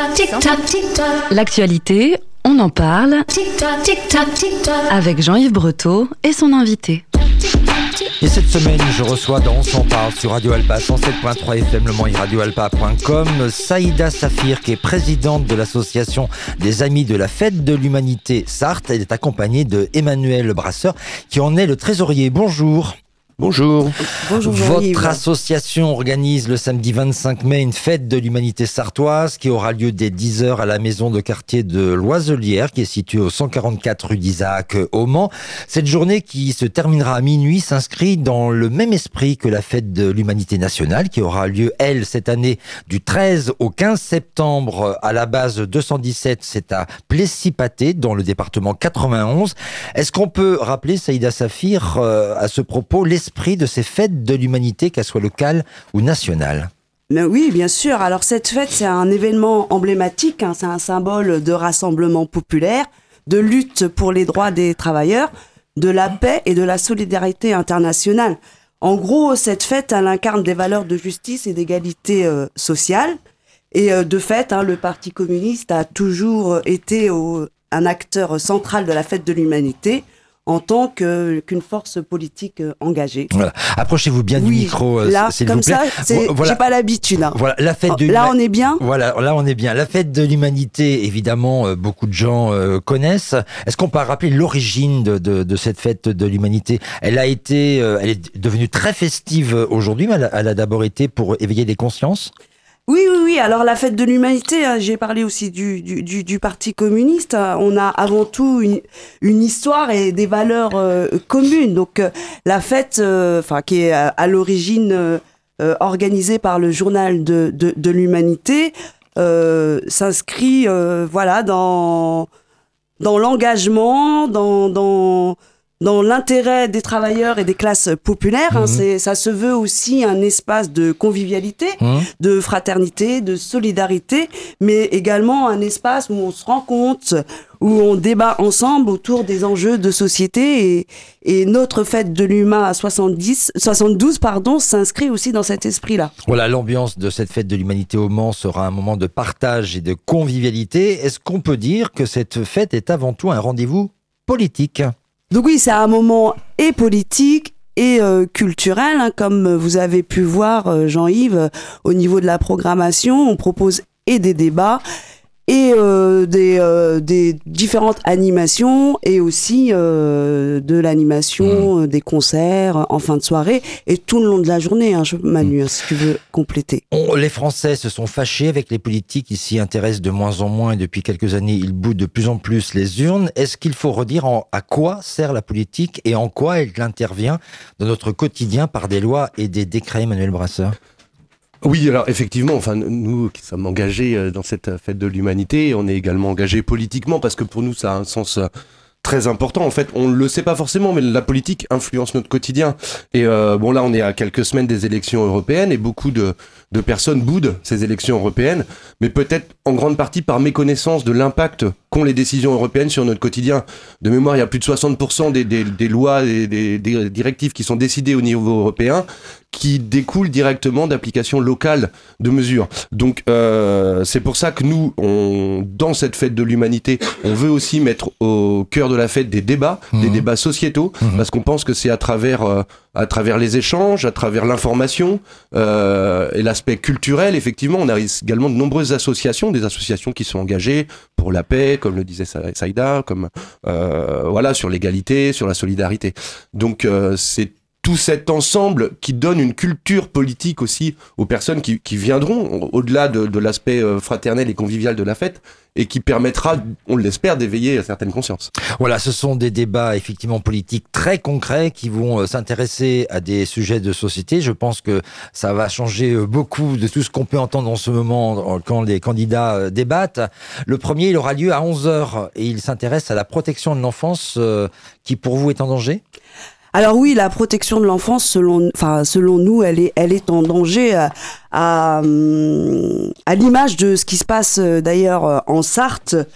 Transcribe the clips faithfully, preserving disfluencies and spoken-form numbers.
L'actualité, on en parle avec Jean-Yves Breteau et son invité. Et cette semaine, je reçois dans On s'en parle sur Radio Alpa cent sept point trois F M Le Mans et radio alpa point com Saïda Safir, qui est présidente de l'association des Amis de la Fête de l'Humanité Sarthe. Elle est accompagnée de Emmanuel Brasseur, qui en est le trésorier. Bonjour. Bonjour. Bonjour Jean-Yves. Votre association organise le samedi vingt-cinq mai une fête de l'humanité sartoise qui aura lieu dès dix heures à la maison de quartier de Loiselière, qui est située au cent quarante-quatre rue d'Isaac au Mans. Cette journée, qui se terminera à minuit, s'inscrit dans le même esprit que la fête de l'humanité nationale, qui aura lieu, elle, cette année, du treize au quinze septembre à la base deux cent dix-sept, c'est à Plessis-Pâté, dans le département quatre-vingt-onze. Est-ce qu'on peut rappeler, Saïda Safir, euh, à ce propos, l'esprit de ces fêtes de l'humanité, qu'elles soient locales ou nationales? Mais oui, bien sûr. Alors cette fête, c'est un événement emblématique, hein, c'est un symbole de rassemblement populaire, de lutte pour les droits des travailleurs, de la paix et de la solidarité internationale. En gros, cette fête, elle incarne des valeurs de justice et d'égalité euh, sociale. Et euh, de fait, hein, le Parti communiste a toujours été au, un acteur central de la fête de l'humanité, en tant que, qu'une force politique engagée. Voilà. Approchez-vous bien oui, du micro, là, s'il comme vous plaît. ça, c'est, voilà. J'ai pas l'habitude. Hein. Voilà, la fête de là, on est bien. Voilà, là, on est bien. La fête de l'humanité, évidemment, euh, beaucoup de gens euh, connaissent. Est-ce qu'on peut rappeler l'origine de, de, de cette fête de l'humanité? Elle a été, euh, elle est devenue très festive aujourd'hui, mais elle a, elle a d'abord été pour éveiller les consciences. Oui, oui, oui. Alors, la fête de l'humanité, hein, j'ai parlé aussi du, du, du, du Parti communiste. Hein, on a avant tout une, une histoire et des valeurs euh, communes. Donc, euh, la fête, euh, enfin, qui est à, à l'origine euh, euh, organisée par le Journal de, de, de l'Humanité, euh, s'inscrit, euh, voilà, dans, dans l'engagement, dans, dans, dans l'intérêt des travailleurs et des classes populaires. Hein, mmh. c'est, ça se veut aussi un espace de convivialité, mmh. de fraternité, de solidarité, mais également un espace où on se rencontre, où on débat ensemble autour des enjeux de société. Et, et notre fête de l'humain à soixante-dix, soixante-douze pardon, s'inscrit aussi dans cet esprit-là. Voilà, l'ambiance de cette fête de l'humanité au Mans sera un moment de partage et de convivialité. Est-ce qu'on peut dire que cette fête est avant tout un rendez-vous politique ? Donc oui, c'est un moment et politique et euh, culturel, hein, comme vous avez pu voir, euh, Jean-Yves, euh, au niveau de la programmation, on propose et des débats et euh, des, euh, des différentes animations et aussi euh, de l'animation, mmh. euh, des concerts en fin de soirée et tout le long de la journée, hein, je, Manu, mmh. si tu veux compléter. On, les Français se sont fâchés avec les politiques, ils s'y intéressent de moins en moins et depuis quelques années, ils boudent de plus en plus les urnes. Est-ce qu'il faut redire en, à quoi sert la politique et en quoi elle intervient dans notre quotidien par des lois et des décrets, Emmanuel Brasseur ? Oui, alors effectivement, enfin nous qui sommes engagés dans cette fête de l'humanité, on est également engagés politiquement parce que pour nous ça a un sens très important. En fait, on le sait pas forcément, mais la politique influence notre quotidien. Et euh, bon là, on est à quelques semaines des élections européennes et beaucoup de de personnes boudent ces élections européennes, mais peut-être en grande partie par méconnaissance de l'impact qu'ont les décisions européennes sur notre quotidien. De mémoire, il y a plus de soixante pour cent des, des, des lois et des, des directives qui sont décidées au niveau européen qui découlent directement d'applications locales de mesures. Donc euh, c'est pour ça que nous, on, dans cette fête de l'humanité, on veut aussi mettre au cœur de la fête des débats, mmh. des débats sociétaux, mmh. parce qu'on pense que c'est à travers, euh, à travers les échanges, à travers l'information euh, et l'aspect culturel, effectivement, on a également de nombreuses associations, des associations qui sont engagées pour la paix, comme le disait Saïda, comme euh, voilà, sur l'égalité, sur la solidarité. Donc euh, c'est tout cet ensemble qui donne une culture politique aussi aux personnes qui, qui viendront, au-delà de, de l'aspect fraternel et convivial de la fête, et qui permettra, on l'espère, d'éveiller certaines consciences. Voilà, ce sont des débats effectivement politiques très concrets qui vont s'intéresser à des sujets de société. Je pense que ça va changer beaucoup de tout ce qu'on peut entendre en ce moment quand les candidats débattent. Le premier, il aura lieu à onze heures et il s'intéresse à la protection de l'enfance qui, pour vous, est en danger ? Alors oui, la protection de l'enfance, selon, enfin, selon nous, elle est, elle est en danger à, à, à l'image de ce qui se passe d'ailleurs en Sarthe,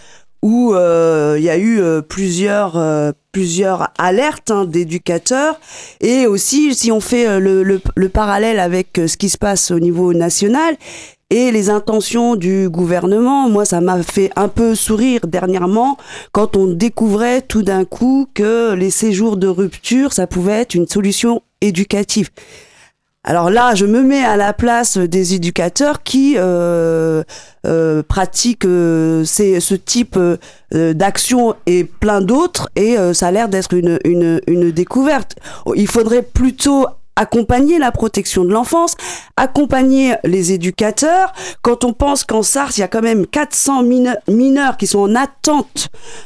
où euh, il y a eu euh, plusieurs euh, plusieurs alertes hein, d'éducateurs, et aussi si on fait euh, le, le, le parallèle avec euh, ce qui se passe au niveau national et les intentions du gouvernement, moi ça m'a fait un peu sourire dernièrement quand on découvrait tout d'un coup que les séjours de rupture, ça pouvait être une solution éducative. Alors là, je me mets à la place des éducateurs qui euh, euh, pratiquent euh, ces, ce type euh, d'action et plein d'autres, et euh, ça a l'air d'être une, une, une découverte. Il faudrait plutôt accompagner la protection de l'enfance, accompagner les éducateurs. Quand on pense qu'en Sarthe, il y a quand même quatre cents mineurs, mineurs qui sont en attente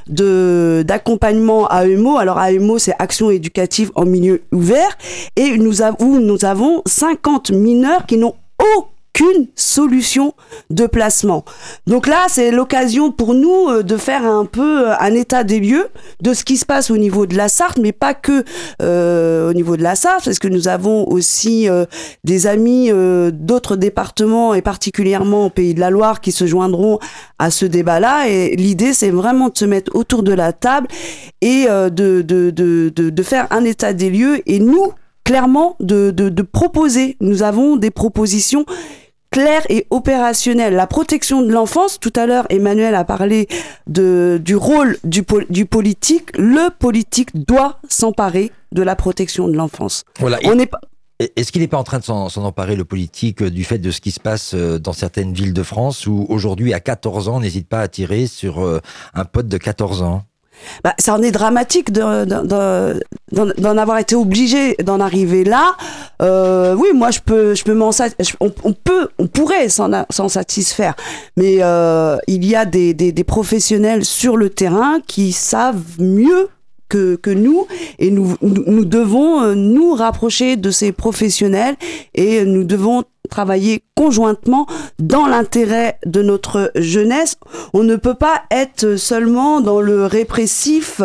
de, d'accompagnement A E M O. Alors A E M O, c'est Action éducative en milieu ouvert. Et nous, avons, nous avons cinquante mineurs qui n'ont aucun qu'une solution de placement. Donc là, c'est l'occasion pour nous de faire un peu un état des lieux de ce qui se passe au niveau de la Sarthe, mais pas que euh, au niveau de la Sarthe, parce que nous avons aussi euh, des amis euh, d'autres départements, et particulièrement au Pays de la Loire, qui se joindront à ce débat-là. Et l'idée, c'est vraiment de se mettre autour de la table et euh, de, de, de, de, de faire un état des lieux, et nous, clairement, de, de, de proposer. Nous avons des propositions clair et opérationnel. La protection de l'enfance, tout à l'heure Emmanuel a parlé de, du rôle du, du politique. Le politique doit s'emparer de la protection de l'enfance. Voilà. On n'est pas... Est-ce qu'il n'est pas en train de s'en, s'en emparer, le politique, du fait de ce qui se passe dans certaines villes de France, où aujourd'hui, à quatorze ans, on n'hésite pas à tirer sur un pote de quatorze ans? Bah, ça en est dramatique de, de, de, d'en, d'en avoir été obligé d'en arriver là. Euh, oui, moi je peux, je peux m'en, on, on peut, on pourrait s'en, s'en satisfaire, mais euh, il y a des, des, des professionnels sur le terrain qui savent mieux que, que nous, et nous, nous devons nous rapprocher de ces professionnels, et nous devons travailler conjointement dans l'intérêt de notre jeunesse. On ne peut pas être seulement dans le répressif.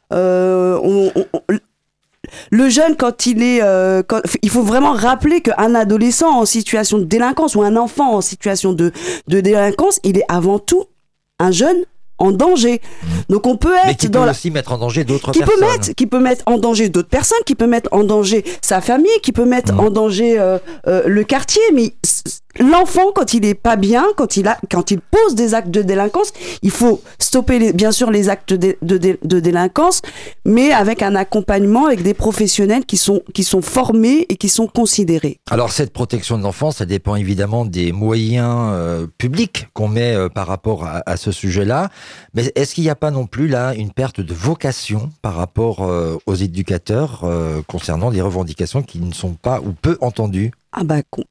Euh, on, on, le jeune, quand il est... Euh, quand, il faut vraiment rappeler qu'un adolescent en situation de délinquance, ou un enfant en situation de, de délinquance, il est avant tout un jeune en danger. Donc on peut être mais qui dans peut la... aussi mettre en danger d'autres qui personnes. Peut mettre, qui peut mettre en danger d'autres personnes, qui peut mettre en danger sa famille, qui peut mettre mmh. en danger euh, euh, le quartier. Mais l'enfant, quand il est pas bien, quand il a, quand il pose des actes de délinquance, il faut stopper les, bien sûr les actes de, de, de, de délinquance, mais avec un accompagnement, avec des professionnels qui sont, qui sont formés et qui sont considérés. Alors cette protection de l'enfance, ça dépend évidemment des moyens euh, publics qu'on met euh, par rapport à, à ce sujet-là. Mais est-ce qu'il n'y a pas non plus là une perte de vocation par rapport euh, aux éducateurs euh, concernant des revendications qui ne sont pas ou peu entendues? Ah bah con.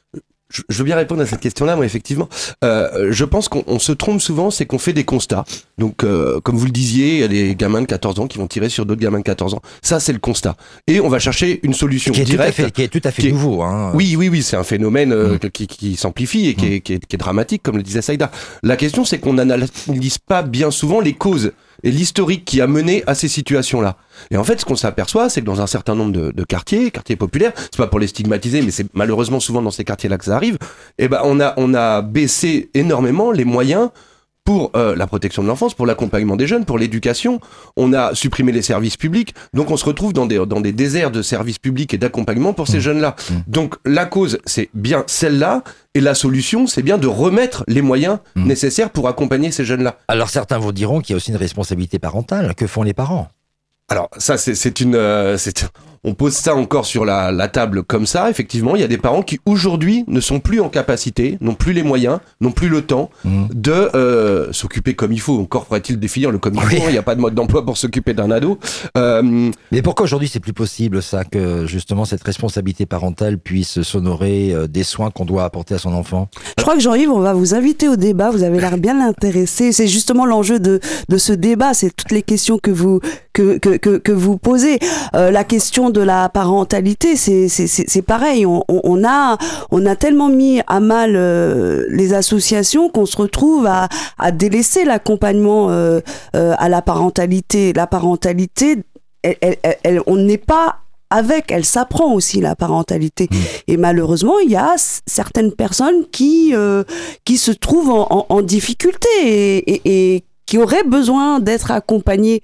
Je, je veux bien répondre à cette question-là, moi, effectivement. Euh, je pense qu'on on se trompe souvent, c'est qu'on fait des constats. Donc, euh, comme vous le disiez, il y a des gamins de quatorze ans qui vont tirer sur d'autres gamins de quatorze ans. Ça, c'est le constat. Et on va chercher une solution qui est directe. Tout à fait, qui est tout à fait nouveau. Hein. Oui, oui, oui, c'est un phénomène euh, mmh. qui, qui s'amplifie et qui, mmh. est, qui, est, qui est dramatique, comme le disait Saïda. La question, c'est qu'on n'analyse pas bien souvent les causes et l'historique qui a mené à ces situations-là. Et en fait, ce qu'on s'aperçoit, c'est que dans un certain nombre de, de quartiers, quartiers populaires, c'est pas pour les stigmatiser, mais c'est malheureusement souvent dans ces quartiers-là que ça arrive, eh ben, on a, on a baissé énormément les moyens pour euh, la protection de l'enfance, pour l'accompagnement des jeunes, pour l'éducation. On a supprimé les services publics, donc on se retrouve dans des, dans des déserts de services publics et d'accompagnement pour ces mmh. jeunes-là. Mmh. Donc la cause, c'est bien celle-là, et la solution, c'est bien de remettre les moyens mmh. nécessaires pour accompagner ces jeunes-là. Alors certains vous diront qu'il y a aussi une responsabilité parentale. Que font les parents ? Alors ça, c'est, c'est une... Euh, c'est... On pose ça encore sur la, la table comme ça. Effectivement, il y a des parents qui aujourd'hui ne sont plus en capacité, n'ont plus les moyens, n'ont plus le temps mmh. de euh, s'occuper comme il faut. Encore faudrait-il définir le comme il oui. faut. Il n'y a pas de mode d'emploi pour s'occuper d'un ado. Euh... Mais pourquoi aujourd'hui c'est plus possible ça, que justement cette responsabilité parentale puisse s'honorer des soins qu'on doit apporter à son enfant ? Je crois que Jean-Yves, on va vous inviter au débat. Vous avez l'air bien intéressé. C'est justement l'enjeu de, de ce débat. C'est toutes les questions que vous, que, que, que, que vous posez. Euh, la question de la parentalité, c'est, c'est, c'est, c'est pareil. On, on, a, on a tellement mis à mal euh, les associations qu'on se retrouve à, à délaisser l'accompagnement euh, euh, à la parentalité. La parentalité, elle, elle, elle, on n'est pas avec, elle s'apprend aussi, la parentalité. Mmh. Et malheureusement, il y a certaines personnes qui, euh, qui se trouvent en, en, en difficulté et, et, et qui auraient besoin d'être accompagnés.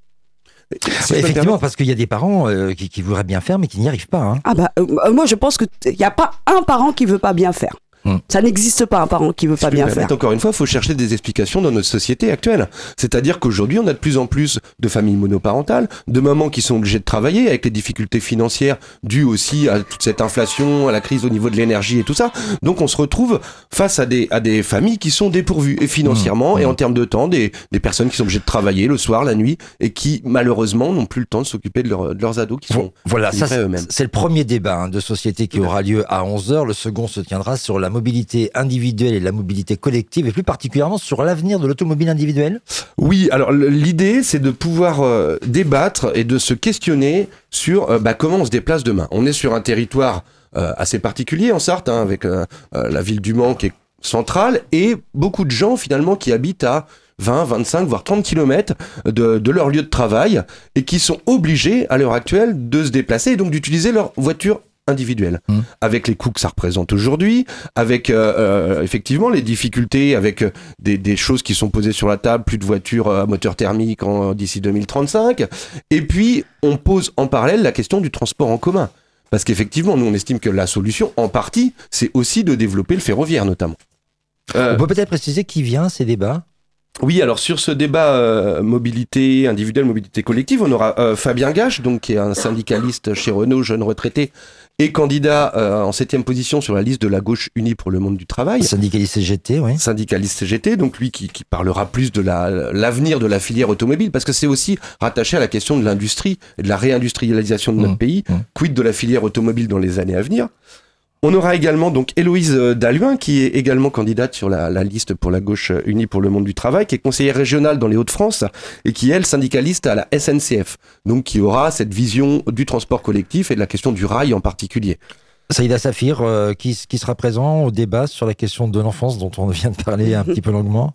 Si effectivement, parce qu'il y a des parents euh, qui, qui voudraient bien faire, mais qui n'y arrivent pas. Hein. Ah bah, euh, moi, je pense qu'il n'y a pas un parent qui veut pas bien faire. Hum. Ça n'existe pas un parent qui veut si pas bien faire. Encore une fois, il faut chercher des explications dans notre société actuelle. C'est-à-dire qu'aujourd'hui, on a de plus en plus de familles monoparentales, de mamans qui sont obligées de travailler avec les difficultés financières dues aussi à toute cette inflation, à la crise au niveau de l'énergie et tout ça. Donc, on se retrouve face à des, à des familles qui sont dépourvues, et financièrement, mmh. et en termes de temps, des, des personnes qui sont obligées de travailler le soir, la nuit, et qui, malheureusement, n'ont plus le temps de s'occuper de, leur, de leurs ados qui sont voilà, ça, c'est, eux-mêmes. C'est le premier débat hein, de société qui aura lieu à onze heures. Le second se tiendra sur la mobilité individuelle et la mobilité collective, et plus particulièrement sur l'avenir de l'automobile individuelle. Oui, alors l'idée, c'est de pouvoir euh, débattre et de se questionner sur euh, bah, comment on se déplace demain. On est sur un territoire euh, assez particulier en Sarthe, hein, avec euh, euh, la ville du Mans qui est centrale, et beaucoup de gens finalement qui habitent à vingt, vingt-cinq, voire trente kilomètres de, de leur lieu de travail, et qui sont obligés à l'heure actuelle de se déplacer et donc d'utiliser leur voiture individuelle, mmh. avec les coûts que ça représente aujourd'hui, avec euh, euh, effectivement les difficultés, avec euh, des, des choses qui sont posées sur la table, plus de voitures à moteur thermique en, d'ici deux mille trente-cinq, et puis on pose en parallèle la question du transport en commun, parce qu'effectivement nous on estime que la solution en partie c'est aussi de développer le ferroviaire notamment. Euh, on peut peut-être préciser qui vient à ces débats ? Oui, alors sur ce débat euh, mobilité individuelle, mobilité collective, on aura euh, Fabien Gache, donc qui est un syndicaliste chez Renault, jeune retraité, et candidat euh, en septième position sur la liste de la gauche unie pour le monde du travail. Syndicaliste C G T, oui. Syndicaliste C G T, donc lui qui, qui parlera plus de la, l'avenir de la filière automobile, parce que c'est aussi rattaché à la question de l'industrie et de la réindustrialisation de notre mmh. pays. Mmh. Quid de la filière automobile dans les années à venir ? On aura également donc Héloïse Dalluin, qui est également candidate sur la, la liste pour la gauche unie pour le monde du travail, qui est conseillère régionale dans les Hauts-de-France et qui est, elle, syndicaliste à la S N C F. Donc, qui aura cette vision du transport collectif et de la question du rail en particulier. Saïda Safir, euh, qui, qui sera présent au débat sur la question de l'enfance dont on vient de parler un petit peu longuement.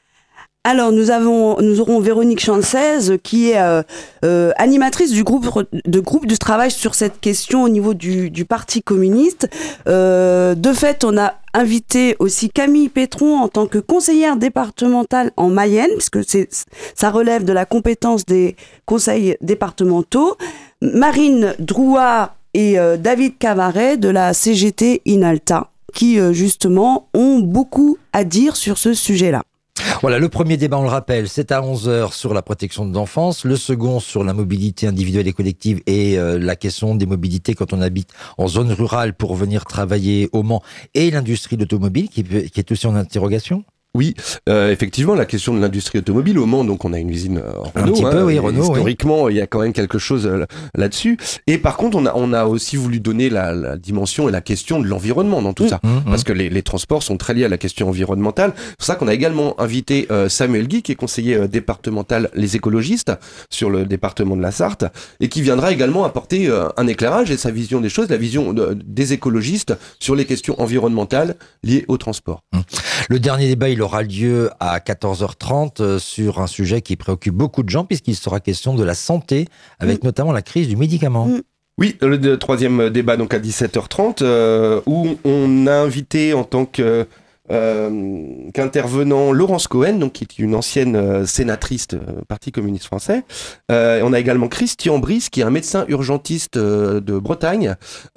Alors, nous avons, nous aurons Véronique Chancez, qui est euh, euh, animatrice du groupe de groupe de travail sur cette question au niveau du, du Parti communiste. Euh, de fait, on a invité aussi Camille Pétron en tant que conseillère départementale en Mayenne, puisque c'est, ça relève de la compétence des conseils départementaux. Marine Drouard et euh, David Cavaret de la C G T Inalta, qui euh, justement ont beaucoup à dire sur ce sujet-là. Voilà, le premier débat, on le rappelle, c'est à onze heures sur la protection de l'enfance, le second sur la mobilité individuelle et collective et euh, la question des mobilités quand on habite en zone rurale pour venir travailler au Mans, et l'industrie de l'automobile qui, qui est aussi en interrogation. Oui, euh, effectivement, la question de l'industrie automobile au Mans, donc on a une usine euh, Renault. Un petit hein, peu, oui, Renault. Historiquement, oui. Il y a quand même quelque chose euh, là-dessus. Et par contre, on a, on a aussi voulu donner la, la dimension et la question de l'environnement dans tout mmh, ça, mmh, parce mmh. que les, les transports sont très liés à la question environnementale. C'est pour ça qu'on a également invité euh, Samuel Guy, qui est conseiller euh, départemental les écologistes sur le département de la Sarthe, et qui viendra également apporter euh, un éclairage et sa vision des choses, la vision de, des écologistes sur les questions environnementales liées au transport. Mmh. Le dernier débat, il aura lieu à quatorze heures trente euh, sur un sujet qui préoccupe beaucoup de gens, puisqu'il sera question de la santé, avec mmh. notamment la crise du médicament. Mmh. Oui, le, le troisième débat donc à dix-sept heures trente, euh, où on a invité en tant que Euh, qu'intervenant Laurence Cohen, donc qui est une ancienne euh, sénatrice du euh, Parti communiste français. Euh, on a également Christian Brice, qui est un médecin urgentiste euh, de Bretagne,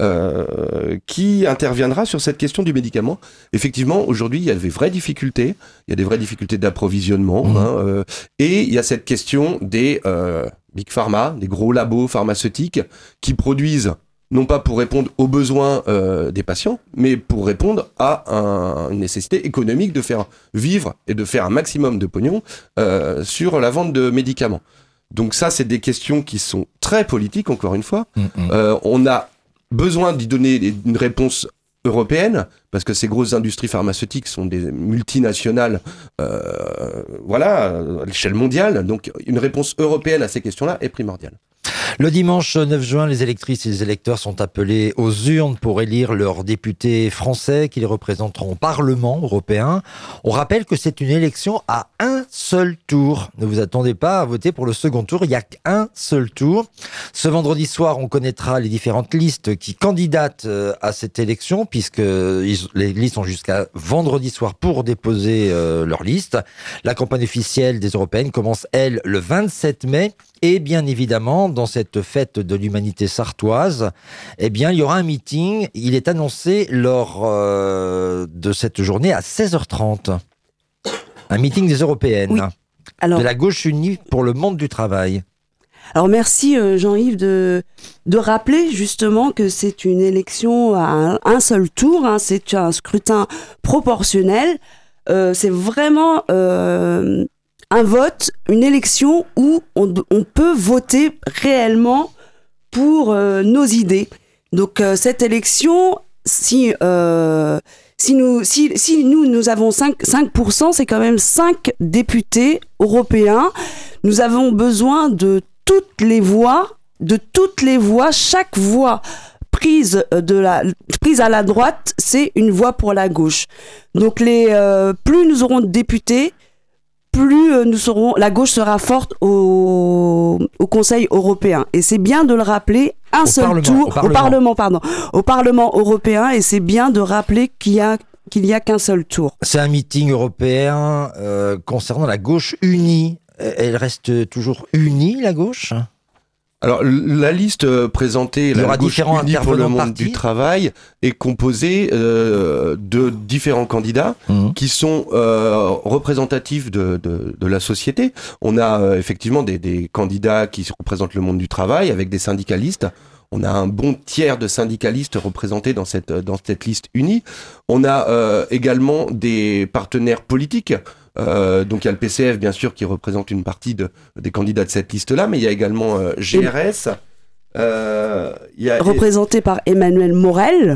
euh, qui interviendra sur cette question du médicament. Effectivement, aujourd'hui, il y a des vraies difficultés. Il y a des vraies difficultés d'approvisionnement. Mmh. Hein, euh, et il y a cette question des euh, big pharma, des gros labos pharmaceutiques qui produisent non pas pour répondre aux besoins euh, des patients, mais pour répondre à un, une nécessité économique de faire vivre et de faire un maximum de pognon euh, sur la vente de médicaments. Donc ça, c'est des questions qui sont très politiques, encore une fois. Mmh, mmh. Euh, on a besoin d'y donner une réponse européenne, parce que ces grosses industries pharmaceutiques sont des multinationales, euh, voilà, à l'échelle mondiale. Donc une réponse européenne à ces questions-là est primordiale. Le dimanche neuf juin, les électrices et les électeurs sont appelés aux urnes pour élire leurs députés français qui les représenteront au Parlement européen. On rappelle que c'est une élection à un seul tour. Ne vous attendez pas à voter pour le second tour, il n'y a qu'un seul tour. Ce vendredi soir, on connaîtra les différentes listes qui candidatent à cette élection, puisque les listes ont jusqu'à vendredi soir pour déposer euh, leur liste. La campagne officielle des européennes commence, elle, le vingt-sept mai. Et bien évidemment, dans cette fête de l'humanité sartoise, eh bien, il y aura un meeting. Il est annoncé lors euh, de cette journée à seize heures trente. Un meeting des européennes. Oui. Alors, de la gauche unie pour le monde du travail. Alors merci euh, Jean-Yves de, de rappeler justement que c'est une élection à un, un seul tour, hein, c'est un scrutin proportionnel. Euh, c'est vraiment... Euh, un vote, une élection où on, on peut voter réellement pour euh, nos idées. Donc euh, cette élection, si, euh, si, nous, si, si nous, nous avons cinq pour cent, c'est quand même cinq députés européens. Nous avons besoin de toutes les voix, de toutes les voix, chaque voix prise, de la, prise à la droite, c'est une voix pour la gauche. Donc les, euh, plus nous aurons de députés, plus nous serons, la gauche sera forte au, au Conseil européen. Et c'est bien de le rappeler, un au seul Parlement, tour, au Parlement. au Parlement, pardon, au Parlement européen, et c'est bien de rappeler qu'il y a qu'il y a qu'un seul tour. C'est un meeting européen euh, concernant la gauche unie. Elle reste toujours unie, la gauche ? Alors, la liste présentée, la gauche unie pour le monde du travail, est composée euh, de différents candidats mmh. qui sont euh, représentatifs de, de, de la société. On a euh, effectivement des, des candidats qui représentent le monde du travail avec des syndicalistes. On a un bon tiers de syndicalistes représentés dans cette, dans cette liste unie. On a euh, également des partenaires politiques. Euh, donc il y a le P C F bien sûr qui représente une partie de, des candidats de cette liste-là, mais il y a également euh, G R S. Euh, il y a... représenté par Emmanuel Morel.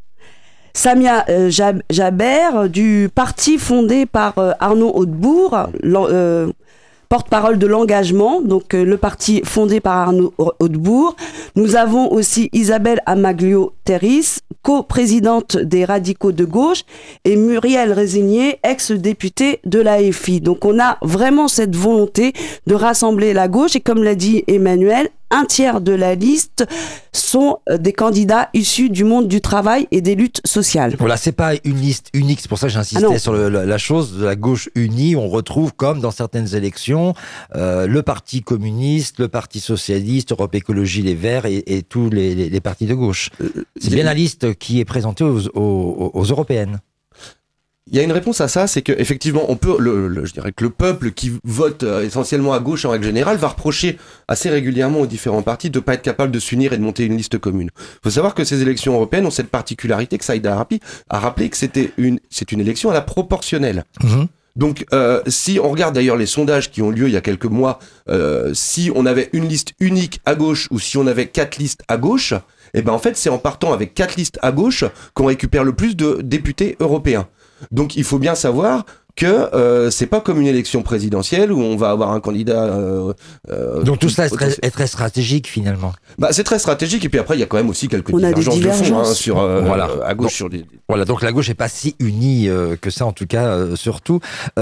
Samia euh, Jab- Jaber du parti fondé par euh, Arnaud Hautebourg, euh, porte-parole de l'engagement, donc euh, le parti fondé par Arnaud Hautebourg. Nous avons aussi Isabelle Amaglio-Terris, co-présidente des radicaux de gauche, et Muriel Résigné, ex-députée de l'A F I. Donc on a vraiment cette volonté de rassembler la gauche, et comme l'a dit Emmanuel, un tiers de la liste sont des candidats issus du monde du travail et des luttes sociales. Voilà, c'est pas une liste unique, c'est pour ça que j'insistais ah sur le, la, la chose de la gauche unie. On retrouve, comme dans certaines élections, euh, le Parti communiste, le Parti socialiste, Europe Écologie Les Verts et, et tous les, les, les partis de gauche. C'est bien la liste qui est présentée aux, aux, aux européennes. Il y a une réponse à ça, c'est que effectivement, on peut, le, le, je dirais que le peuple qui vote euh, essentiellement à gauche en règle générale va reprocher assez régulièrement aux différents partis de pas être capable de s'unir et de monter une liste commune. Il faut savoir que ces élections européennes ont cette particularité que Saïd a rappelé que c'était une, c'est une élection à la proportionnelle. Mmh. Donc, euh, si on regarde d'ailleurs les sondages qui ont lieu il y a quelques mois, euh, si on avait une liste unique à gauche ou si on avait quatre listes à gauche, eh ben en fait, c'est en partant avec quatre listes à gauche qu'on récupère le plus de députés européens. Donc il faut bien savoir que euh, c'est pas comme une élection présidentielle où on va avoir un candidat. Euh, euh, Donc tout cela est très, est très stratégique finalement. Bah c'est très stratégique et puis après il y a quand même aussi quelques on divergences, divergences de fond hein, sur euh, voilà. euh, à gauche donc, sur des. Voilà donc la gauche est pas si unie euh, que ça en tout cas euh, surtout.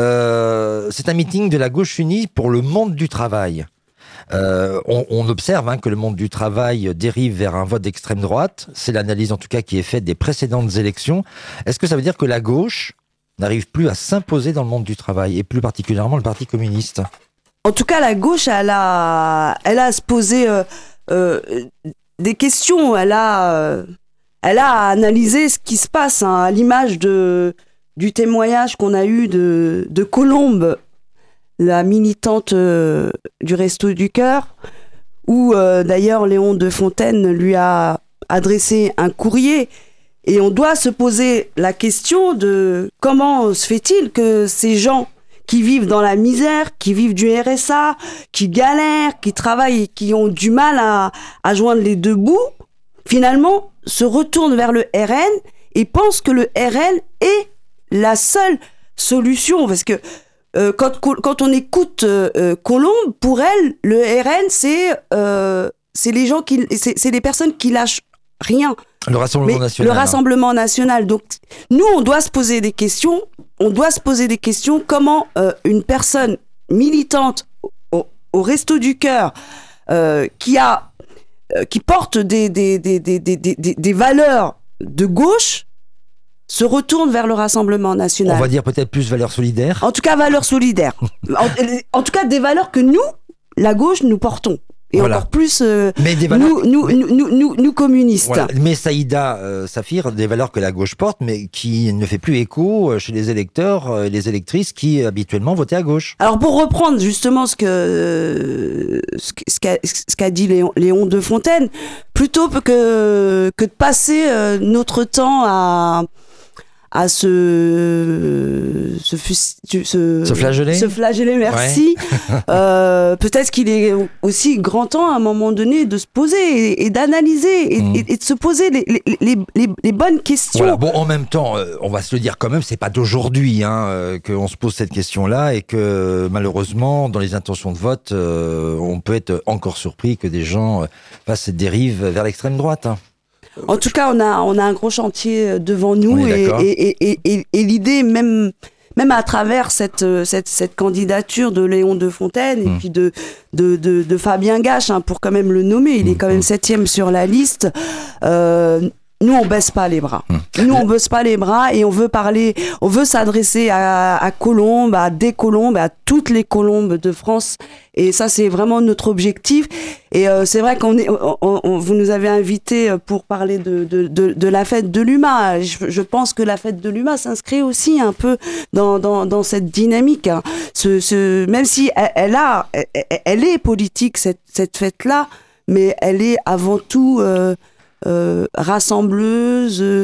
Euh, c'est un meeting de la gauche unie pour le monde du travail. Euh, on, on observe hein, que le monde du travail dérive vers un vote d'extrême droite. C'est l'analyse en tout cas qui est faite des précédentes élections. Est-ce que ça veut dire que la gauche n'arrive plus à s'imposer dans le monde du travail, et plus particulièrement le Parti communiste? En tout cas, la gauche, elle a, elle a à se poser euh, euh, des questions. Elle a, euh, elle a à analyser ce qui se passe, hein, à l'image de, du témoignage qu'on a eu de, de Colombe, la militante euh, du Resto du Cœur, où euh, d'ailleurs Léon de Fontaine lui a adressé un courrier. Et on doit se poser la question de comment se fait-il que ces gens qui vivent dans la misère, qui vivent du R S A, qui galèrent, qui travaillent, qui ont du mal à, à joindre les deux bouts, finalement se retournent vers le R N et pensent que le R N est la seule solution. Parce que euh, quand, quand on écoute euh, Colombe, pour elle, le R N, c'est, euh, c'est les gens qui, c'est, c'est les personnes qui lâchent rien. Le Rassemblement Mais national. Le Rassemblement national. Donc, nous, on doit se poser des questions. on doit se poser des questions. Comment euh, une personne militante au, au Resto du Cœur, euh, qui a, euh, qui porte des, des, des, des, des, des, des valeurs de gauche, se retourne vers le Rassemblement national. On va dire peut-être plus valeurs solidaires. En tout cas, valeurs solidaires. en, en tout cas, des valeurs que nous, la gauche, nous portons. Et voilà. encore plus, euh, mais des valeurs, nous, nous, mais, nous, nous, nous, nous communistes. Voilà. Mais Saïda euh, Saphir, des valeurs que la gauche porte, mais qui ne fait plus écho chez les électeurs et euh, les électrices qui habituellement votaient à gauche. Alors pour reprendre justement ce que euh, ce qu'a, ce qu'a dit Léon, Léon de Fontaine, plutôt que que de passer euh, notre temps à à se se, se, se, se flageller, se flageller, merci. Ouais. euh, peut-être qu'il est aussi grand temps à un moment donné de se poser et, et d'analyser et, mmh. et, et de se poser les, les, les, les, les bonnes questions. Voilà. Bon, en même temps, euh, on va se le dire quand même, c'est pas d'aujourd'hui hein, euh, qu'on se pose cette question-là et que malheureusement, dans les intentions de vote, euh, on peut être encore surpris que des gens euh, fassent cette dérive vers l'extrême droite. Hein. En tout cas, on a, on a un gros chantier devant nous et, et, et, et, et l'idée, même, même à travers cette, cette, cette candidature de Léon de Fontaine mmh. et puis de, de, de, de Fabien Gache, hein, pour quand même le nommer, il est quand même septième sur la liste. Euh, nous, on baisse pas les bras. Mmh. Nous, on baisse pas les bras et on veut parler, on veut s'adresser à, à Colombes, à des Colombes, à toutes les Colombes de France. Et ça, c'est vraiment notre objectif. Et euh, c'est vrai qu'on est, on, on, vous nous avez invités pour parler de, de, de, de la fête de l'U M A. Je, je pense que la fête de l'U M A s'inscrit aussi un peu dans, dans, dans cette dynamique. Hein. Ce, ce, même si elle, elle a, elle, elle est politique, cette, cette fête-là, mais elle est avant tout euh, euh, rassembleuse, euh,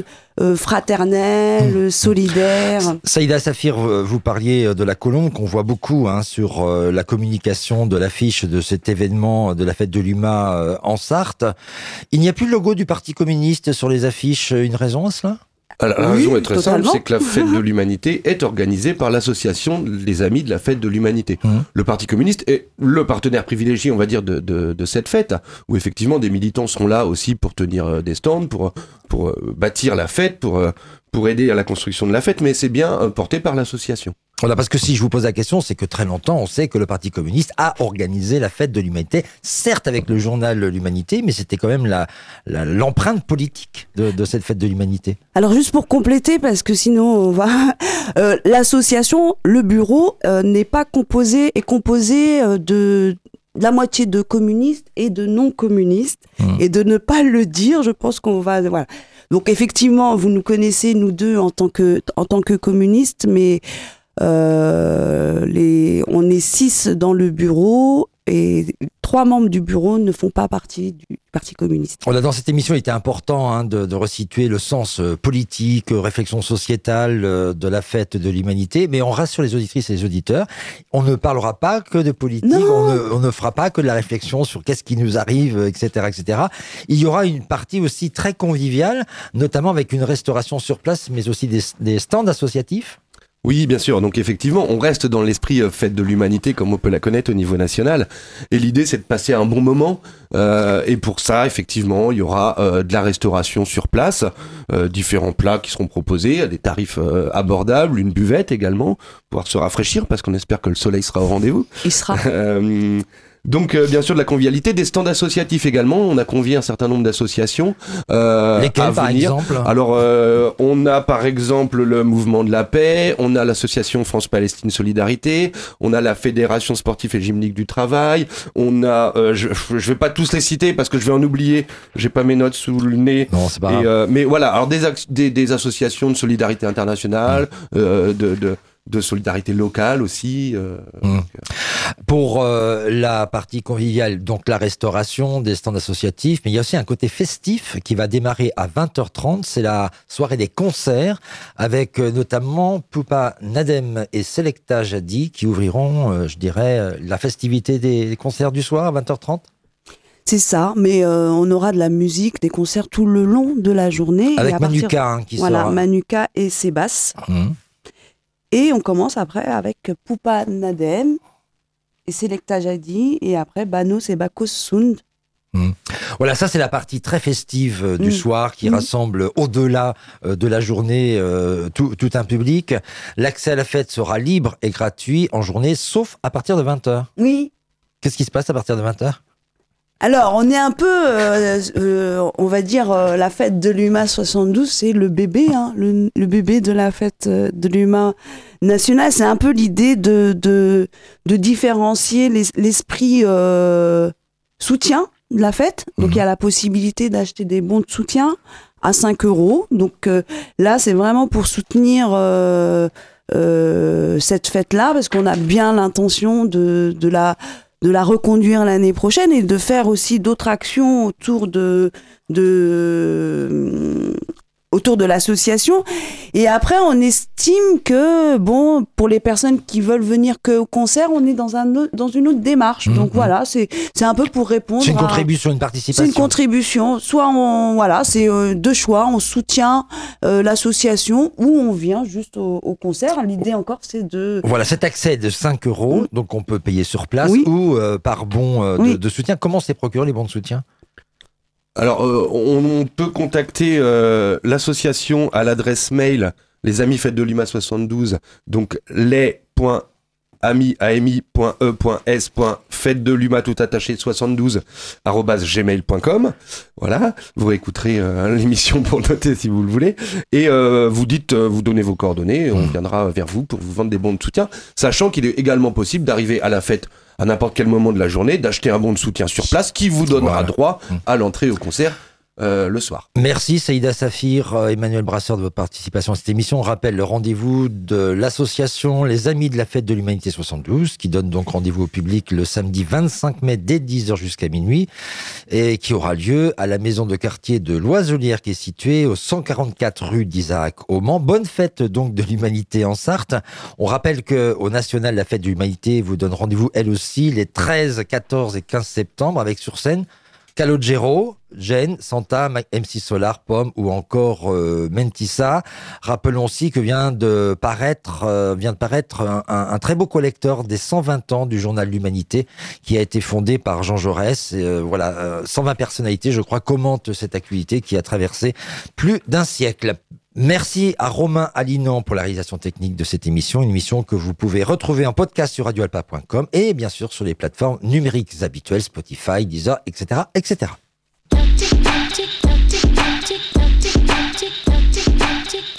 fraternelle, solidaire. Saïda Saphir, vous parliez de la Colombe qu'on voit beaucoup hein, sur euh, la communication de l'affiche de cet événement de la fête de l'U M A euh, en Sarthe. Il n'y a plus le logo du Parti communiste sur les affiches. Une raison à cela ? Alors, la oui, raison est très totalement. simple, c'est que la fête de l'humanité est organisée par l'association des Amis de la fête de l'humanité. Mmh. Le Parti communiste est le partenaire privilégié, on va dire, de, de, de cette fête, où effectivement des militants sont là aussi pour tenir des stands, pour, pour bâtir la fête, pour, pour aider à la construction de la fête, mais c'est bien porté par l'association. Voilà, parce que si je vous pose la question, c'est que très longtemps, on sait que le Parti communiste a organisé la fête de l'humanité, certes avec le journal L'Humanité, mais c'était quand même la, la, l'empreinte politique de, de cette fête de l'humanité. Alors juste pour compléter, parce que sinon on va... Euh, l'association, le bureau, euh, n'est pas composé, est composé euh, de... de la moitié de communistes et de non-communistes, mmh. et de ne pas le dire, je pense qu'on va... Voilà. Donc effectivement, vous nous connaissez, nous deux, en tant que, en tant que communistes, mais... Euh, les, on est six dans le bureau et trois membres du bureau ne font pas partie du Parti communiste. Voilà, dans cette émission, il était important hein, de, de resituer le sens politique, réflexion sociétale de la fête de l'humanité, mais on reste sur les auditrices et les auditeurs. On ne parlera pas que de politique, on ne, on ne fera pas que de la réflexion sur qu'est-ce qui nous arrive, et cetera, et cetera. Il y aura une partie aussi très conviviale, notamment avec une restauration sur place, mais aussi des, des stands associatifs. Oui, bien sûr. Donc effectivement, on reste dans l'esprit euh, fête de l'humanité comme on peut la connaître au niveau national. Et l'idée, c'est de passer un bon moment. Euh, et pour ça, effectivement, il y aura euh, de la restauration sur place, euh, différents plats qui seront proposés à des tarifs euh, abordables, une buvette également, pour pouvoir se rafraîchir parce qu'on espère que le soleil sera au rendez-vous. Il sera. euh, Donc, euh, bien sûr, de la convivialité, des stands associatifs également. On a convié un certain nombre d'associations euh, Lesquelles, à par venir. exemple ? Alors, euh, on a par exemple le Mouvement de la Paix, on a l'association France-Palestine Solidarité, on a la Fédération Sportive et Gymnique du Travail, on a, euh, je, je vais pas tous les citer parce que je vais en oublier, j'ai pas mes notes sous le nez. Non, c'est pas grave. Et, euh, mais voilà, alors des, des, des associations de solidarité internationale, mmh. euh, de, de de solidarité locale aussi. Euh, mmh. Pour euh, la partie conviviale, donc la restauration, des stands associatifs, mais il y a aussi un côté festif qui va démarrer à vingt heures trente, c'est la soirée des concerts, avec euh, notamment Poupa Nadem et Selecta Jadi qui ouvriront, euh, je dirais, la festivité des, des concerts du soir à vingt heures trente. C'est ça, mais euh, on aura de la musique, des concerts tout le long de la journée. Avec et à partir, Manuka hein, qui voilà, sera... Manuka et ses basses. Mmh. Et on commence après avec Poupa Nadem et Selecta Jadi et après Banos et Bakos Sound. Mmh. Voilà, ça c'est la partie très festive euh, du mmh. soir qui mmh. rassemble au-delà euh, de la journée euh, tout, tout un public. L'accès à la fête sera libre et gratuit en journée, sauf à partir de vingt heures. Oui. Qu'est-ce qui se passe à partir de vingt heures ? Alors, on est un peu, euh, euh, on va dire, euh, la fête de l'U M A soixante-douze, c'est le bébé, hein, le, le bébé de la fête de l'U M A nationale. C'est un peu l'idée de, de, de différencier les, l'esprit euh, soutien de la fête. Donc, il mmh. y a la possibilité d'acheter des bons de soutien à cinq euros. Donc, euh, là, c'est vraiment pour soutenir euh, euh, cette fête-là, parce qu'on a bien l'intention de, de la... de la reconduire l'année prochaine et de faire aussi d'autres actions autour de, de, autour de l'association. Et après, on estime que, bon, pour les personnes qui veulent venir qu'au concert, on est dans, un autre, dans une autre démarche. Mmh, Donc mmh. voilà, c'est, c'est un peu pour répondre. C'est une à, contribution, une participation. C'est une contribution. Soit on, voilà, c'est euh, deux choix. On soutient euh, l'association ou on vient juste au, au concert. L'idée encore, c'est de. Voilà, cet accès de cinq euros, mmh. donc on peut payer sur place oui. ou euh, par bon euh, de, oui. de soutien. Comment c'est procuré les bons de soutien ? Alors, euh, on, on peut contacter euh, l'association à l'adresse mail les amis fêtes de l'U M A soixante-douze, donc les.ami.ami.e.s. fête de l'U M A tout attaché soixante-douze arobase gmail point com. Voilà, vous réécouterez euh, l'émission pour noter si vous le voulez. Et euh, vous dites, euh, vous donnez vos coordonnées, on viendra vers vous pour vous vendre des bons de soutien, sachant qu'il est également possible d'arriver à la fête à n'importe quel moment de la journée, d'acheter un bon de soutien sur place qui vous donnera voilà. droit à l'entrée au concert euh, le soir. Merci Saïda Safir, euh, Emmanuel Brasseur de votre participation à cette émission. On rappelle le rendez-vous de l'association Les Amis de la Fête de l'Humanité soixante-douze qui donne donc rendez-vous au public le samedi vingt-cinq mai dès dix heures jusqu'à minuit et qui aura lieu à la maison de quartier de Loiselière qui est située au cent quarante-quatre rue d'Isaac au Mans. Bonne fête donc de l'Humanité en Sarthe. On rappelle qu'au National, la Fête de l'Humanité vous donne rendez-vous elle aussi les treize, quatorze et quinze septembre avec sur scène Calogero, Gênes, Santa, M C Solar, Pomme ou encore euh, Mentissa. Rappelons aussi que vient de paraître, euh, vient de paraître un, un, un très beau collector des cent vingt ans du journal L'Humanité qui a été fondé par Jean Jaurès. Et, euh, voilà, euh, cent vingt personnalités, je crois, commentent cette actualité qui a traversé plus d'un siècle. Merci à Romain Alinan pour la réalisation technique de cette émission, une émission que vous pouvez retrouver en podcast sur radio alpa point com et bien sûr sur les plateformes numériques habituelles, Spotify, Deezer, et cetera, et cetera.